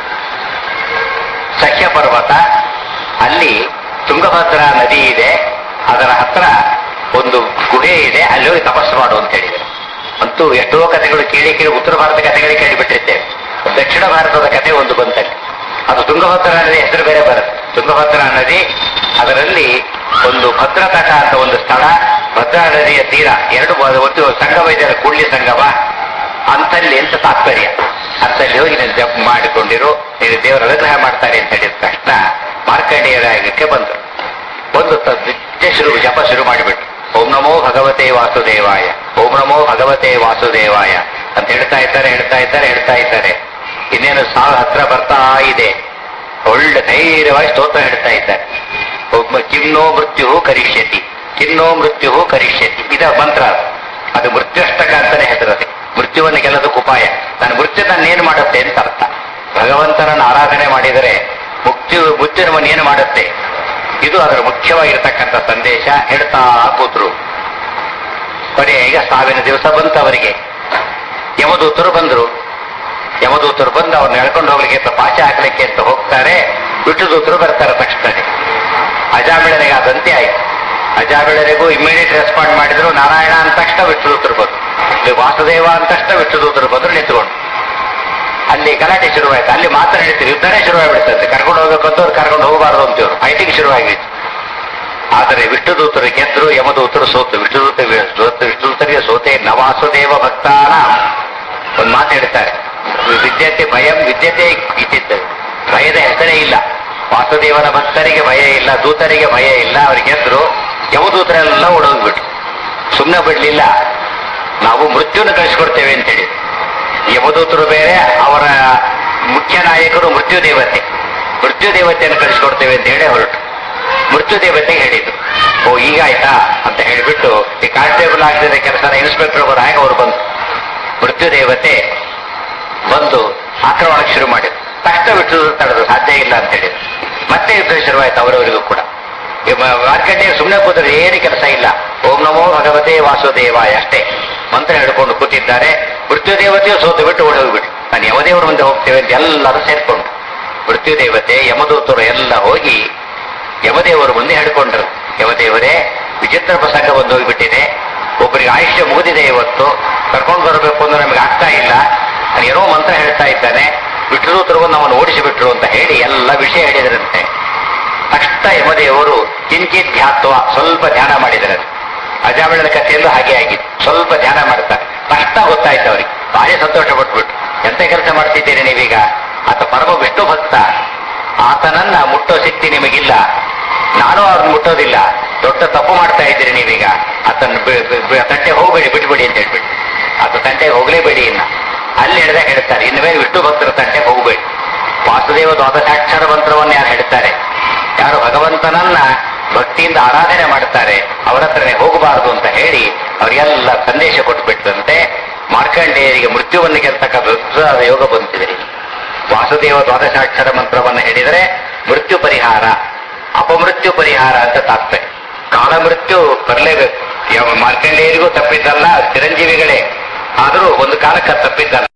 ಸಖ್ಯ ಪರ್ವತ, ಅಲ್ಲಿ ತುಂಗಭದ್ರಾ ನದಿ ಇದೆ, ಅದರ ಹತ್ರ ಒಂದು ಗುಹೆ ಇದೆ, ಅಲ್ಲಿ ಹೋಗಿ ತಪಸ್ಸು ಮಾಡು ಅಂತ ಹೇಳಿದ್ರು. ಅಂತೂ ಎಷ್ಟೋ ಕಥೆಗಳು ಕೇಳಿ ಕೇಳಿ ಉತ್ತರ ಭಾರತ ಕಥೆಗಳೇ ಕೇಳಿಬಿಟ್ಟಿರ್ತೇವೆ. ದಕ್ಷಿಣ ಭಾರತದ ಕಥೆ ಒಂದು ಬಂತಲ್ಲಿ. ಅದು ತುಂಗಭದ್ರಾ ನದಿ ಹೆಸರು ಬೇರೆ ಬರುತ್ತೆ. ತುಂಗಭದ್ರಾ ನದಿ, ಅದರಲ್ಲಿ ಒಂದು ಭದ್ರತಟ ಅಂತ ಒಂದು ಸ್ಥಳ, ಭದ್ರಾ ನದಿಯ ತೀರ ಎರಡು ಒಂದು ಸಂಗಮ ಇದೆ, ಕೂಡ್ಲಿ ಸಂಗಮ ಅಂತಲ್ಲಿ ಅಂತ ತಾತ್ಪರ್ಯ. ಅಂತಲ್ಲಿ ಹೋಗಿ ನೀನು ಜಪ ಮಾಡಿಕೊಂಡಿರು, ನೀನು ದೇವರ ಅನುಗ್ರಹ ಮಾಡ್ತಾರೆ ಅಂತ ಹೇಳಿದ ತಕ್ಷಣ ಮಾರ್ಕಂಡೇಯರಾಗಕ್ಕೆ ಬಂದರು. ಒಂದು ನಿತ್ಯ ಶುರು ಜಪ ಶುರು ಮಾಡಿಬಿಟ್ರು. ಓಂ ನಮೋ ಭಗವತೆ ವಾಸುದೇವಾಯ, ಓಂ ನಮೋ ಭಗವತೆ ವಾಸುದೇವಾಯ ಅಂತ ಹೇಳ್ತಾ ಇದ್ದಾರೆ ಹೇಳ್ತಾ ಇದ್ದಾರೆ ಹೇಳ್ತಾ ಇದ್ದಾರೆ. ಇನ್ನೇನು ಸಾವು ಹತ್ರ ಬರ್ತಾ ಇದೆ. ಒಳ್ಳೆ ಧೈರ್ಯವಾಗಿ ಸ್ತೋತ್ರ ಹೇಳ್ತಾ ಇದ್ದಾರೆ. ಒಬ್ಬ ಕಿನ್ನೋ ಮೃತ್ಯು ಕರಿಷ್ಯತಿ, ಕಿನ್ನೋ ಮೃತ್ಯು ಕರಿಷ್ಯತಿ, ಇದ ಮಂತ್ರ. ಅದು ಮೃತ್ಯುಷ್ಟಕ ಅಂತಾನೆ ಹೆಸರದೆ. ಮೃತ್ಯುವನ್ನು ಗೆಲ್ಲೋದಕ್ಕೆ ಉಪಾಯ. ನಾನು ಮೃತ್ಯು ನನ್ನೇನು ಮಾಡುತ್ತೆ ಅಂತ ಅರ್ಥ. ಭಗವಂತನನ್ನು ಆರಾಧನೆ ಮಾಡಿದರೆ ಮುಕ್ತಿಯು ಮೃತ್ಯು ನಮ್ಮನ್ನೇನು ಮಾಡುತ್ತೆ, ಇದು ಅದರ ಮುಖ್ಯವಾಗಿರ್ತಕ್ಕಂಥ ಸಂದೇಶ ಹೇಳ್ತಾ ಕೂತ್ರು. ಕೊನೆಗೆ ಸಾವಿನ ದಿವಸ ಬಂತು ಅವರಿಗೆ. ಯಮದೂತರು ಬಂದರು. ಯಮದೂತರು ಬಂದು ಅವ್ರನ್ನ ಎಳ್ಕೊಂಡು ಹೋಗ್ಲಿಕ್ಕೆ ಅಂತ ಪಾಚೆ ಹಾಕ್ಲಿಕ್ಕೆ ಅಂತ ಹೋಗ್ತಾರೆ. ವಿಷ್ಣುದೂತರು ಬರ್ತಾರೆ ತಕ್ಷಣನೇ. ಅಜಾಮಿಳನಿಗೆ ಅದಂತೆ ಆಯ್ತು. ಅಜಾಮಿಳನಿಗೂ ಇಮಿಡಿಯೇಟ್ ರೆಸ್ಪಾಂಡ್ ಮಾಡಿದ್ರು. ನಾರಾಯಣ ಅಂದ ತಕ್ಷಣ ವಿಷ್ಣುದೂತರು ಬಂದು, ಇಲ್ಲಿ ವಾಸುದೇವ ಅಂದ ತಕ್ಷಣ ವಿಷ್ಣುದೂತರು ಬಂದ್ರು ನಿಂತ್ಕೊಂಡು. ಅಲ್ಲಿ ಗಲಾಟೆ ಶುರುವಾಯ್ತು. ಅಲ್ಲಿ ಮಾತ್ರ ಹೇಳ್ತೀವಿ, ಯುದ್ಧನೇ ಶುರುವಾಗಿಬಿಡ್ತಂತೆ. ಕರ್ಕೊಂಡು ಹೋಗ್ಬೇಕಂತ ಅವ್ರು ಕರ್ಕೊಂಡು ಹೋಗಬಾರ್ದು ಅಂತೇವ್ರು. ಫೈಟಿಂಗ್ ಶುರುವಾಗಿತ್ತು. ಆದರೆ ವಿಷ್ಣುದೂತರು ಗೆದ್ರು, ಯಮದೂತರು ಸೋತು. ವಿಷ್ಣುದೂತ ವಿಷ್ಣುದೂತರಿಗೆ ಸೋತೆ ನ ವಾಸುದೇವ ಭಕ್ತಾನ ಒಂದು ಮಾತು ಹೇಳ್ತಾರೆ. ವಿದ್ಯತೆ ಭಯಂ ವಿದ್ಯತೆ ಇದ್ದಿದ್ದ ಭಯದ ಹೆಸರೇ ಇಲ್ಲ. ವಾಸುದೇವನ ಭಕ್ತರಿಗೆ ಭಯ ಇಲ್ಲ, ದೂತರಿಗೆ ಭಯ ಇಲ್ಲ. ಅವ್ರಿಗೆ ಗೆದ್ರು. ಯಮದೂತರೆಲ್ಲ ಓಡೋಗ್ಬಿಟ್ರು. ಸುಮ್ಮನೆ ಬಿಡ್ಲಿಲ್ಲ. ನಾವು ಮೃತ್ಯುನ ಕಳಿಸ್ಕೊಡ್ತೇವೆ ಅಂತೇಳಿ. ಯಮದೂತರು ಬೇರೆ, ಅವರ ಮುಖ್ಯ ನಾಯಕರು ಮೃತ್ಯು ದೇವತೆ. ಮೃತ್ಯು ದೇವತೆಯನ್ನು ಕಳಿಸ್ಕೊಡ್ತೇವೆ ಅಂತ ಹೇಳಿ ಹೊರಟು. ಮೃತ್ಯು ದೇವತೆಗೆ ಹೇಳಿದ್ರು. ಓ ಈಗ ಆಯ್ತಾ ಅಂತ ಹೇಳಿಬಿಟ್ಟು ಈ ಕಾನ್ಸ್ಟೇಬಲ್ ಆಗದಿದ್ದ ಕೆಲಸನ ಇನ್ಸ್ಪೆಕ್ಟರ್ ಅವರು ಹಾಗೆ ಅವರು ಬಂದು ಮೃತ್ಯು ದೇವತೆ ಬಂದು ಆಕ್ರಮಣಕ್ಕೆ ಶುರು ಮಾಡಿದ್ರು. ತಕ್ಷಣ ಬಿಟ್ಟು ತಡೆದು ಸಾಧ್ಯ ಇಲ್ಲ ಅಂತ ಹೇಳಿ ಮತ್ತೆ ಯುದ್ಧ ಶುರುವಾಯ್ತು ಅವರವರಿಗೂ ಕೂಡ. ಮಾರ್ಕಂಡೇಯ ಸುಮ್ಮನೆ ಕೂತ್ರೆ ಏನು ಕೆಲಸ ಇಲ್ಲ. ಓಂ ನಮೋ ಭಗವತೆ ವಾಸುದೇವಾಯ ಅಷ್ಟೇ ಮಂತ್ರ ಹಿಡ್ಕೊಂಡು ಕೂತಿದ್ದಾರೆ. ಮೃತ್ಯು ದೇವತೆಯು ಸೋತು ಬಿಟ್ಟು ಓಡಿ ಹೋಗ್ಬಿಟ್ಟು ನಾನು ಯಮದೇವರ ಮುಂದೆ ಹೋಗ್ತೇವೆ ಅಂತ ಎಲ್ಲರೂ ಸೇರ್ಕೊಂಡು ಮೃತ್ಯು ದೇವತೆ ಯಮದೂತರು ಎಲ್ಲ ಹೋಗಿ ಯಮದೇವರು ಮುಂದೆ ಹಿಡ್ಕೊಂಡ್ರು. ಯಮದೇವರೇ, ವಿಚಿತ್ರ ಪ್ರಸಂಗ ಬಂದು ಹೋಗ್ಬಿಟ್ಟಿದೆ. ಒಬ್ಬರಿಗೆ ಆಯುಷ್ಯ ಮುಗಿದಿದೆ, ಇವತ್ತು ಕರ್ಕೊಂಡು ಬರಬೇಕು ಅಂದ್ರೆ ನಮಗೆ ಆಗ್ತಾ ಇಲ್ಲ. ನಾನು ಏನೋ ಮಂತ್ರ ಹೇಳ್ತಾ ಇದ್ದಾನೆ, ವಿಷ್ಣುದೂತರು ನಮ್ಮನ್ನು ಓಡಿಸಿಬಿಟ್ರು ಅಂತ ಹೇಳಿ ಎಲ್ಲ ವಿಷಯ ಹೇಳಿದ್ರಂತೆ. ತಕ್ಷಣ ಯಮದೇವರು ಕಿಂಚಿತ್ ಧ್ಯಾತ್ವ ಸ್ವಲ್ಪ ಧ್ಯಾನ ಮಾಡಿದರೆ. ಅಜಾಮಿಳನ ಕಥೆಯಲ್ಲೂ ಹಾಗೆ ಆಗಿತ್ತು. ಸ್ವಲ್ಪ ಧ್ಯಾನ ಮಾಡ್ತಾರೆ. ತಕ್ಷಣ ಗೊತ್ತಾಯ್ತು ಅವ್ರಿಗೆ. ಭಾರಿ ಸಂತೋಷ ಪಟ್ಬಿಟ್ಟು, ಎಂತ ಕೆಲಸ ಮಾಡ್ತಿದ್ದೀರಿ ನೀವೀಗ? ಆತ ಪರಮ ವಿಷ್ಣು ಭಕ್ತ, ಆತನನ್ನ ಮುಟ್ಟೋ ಶಕ್ತಿ ನಿಮಗಿಲ್ಲ, ನಾನು ಅವ್ರನ್ನ ಮುಟ್ಟೋದಿಲ್ಲ. ದೊಡ್ಡ ತಪ್ಪು ಮಾಡ್ತಾ ಇದ್ದೀರಿ ನೀವೀಗ. ಆತನ ತಂಟೆ ಹೋಗಬೇಡಿ, ಬಿಟ್ಬಿಡಿ ಅಂತ ಹೇಳ್ಬಿಟ್ಟು. ಆತ ತಂಟೆಗೆ ಹೋಗಲೇಬೇಡಿ. ಇನ್ನ ಅಲ್ಲಿ ಹೇಳಿದಾಗ ಹೇಳ್ತಾರೆ, ಇನ್ನು ಮೇಲೆ ವಿಷ್ಣು ಭಕ್ತರ ತಂಟೆಗೆ ಹೋಗಬೇಡಿ. ವಾಸುದೇವ ದ್ವಾದಶಾಕ್ಷರ ಮಂತ್ರವನ್ನು ಯಾರು ಹೇಳ್ತಾರೆ, ಯಾರು ಭಗವಂತನನ್ನ ಭಕ್ತಿಯಿಂದ ಆರಾಧನೆ ಮಾಡ್ತಾರೆ, ಅವರ ಹತ್ರನೇ ಹೋಗಬಾರದು ಅಂತ ಹೇಳಿ ಅವರಿಗೆಲ್ಲ ಸಂದೇಶ ಕೊಟ್ಟುಬಿಟ್ಟಂತೆ. ಮಾರ್ಕಂಡೇಯರಿಗೆ ಮೃತ್ಯುವನ್ನು ಗೆಲ್ತಕ್ಕ ಯೋಗ ಬಂತಿದೆ. ವಾಸುದೇವ ದ್ವಾದಶಾಕ್ಷರ ಮಂತ್ರವನ್ನು ಹೇಳಿದರೆ ಮೃತ್ಯು ಪರಿಹಾರ, ಅಪಮೃತ್ಯು ಪರಿಹಾರ ಅಂತ ತಾತ್ಪರ್ಯ. ಕಾಲ ಮೃತ್ಯು ಬರಲೇಬೇಕು. ಮಾರ್ಕಂಡೇಯರಿಗೂ ತಪ್ಪಿದ್ದಲ್ಲ, ಚಿರಂಜೀವಿಗಳೇ. ಆದರೂ ಒಂದು ಕಾಲಕ್ಕೆ ತಪ್ಪಿದ್ದಲ್ಲ.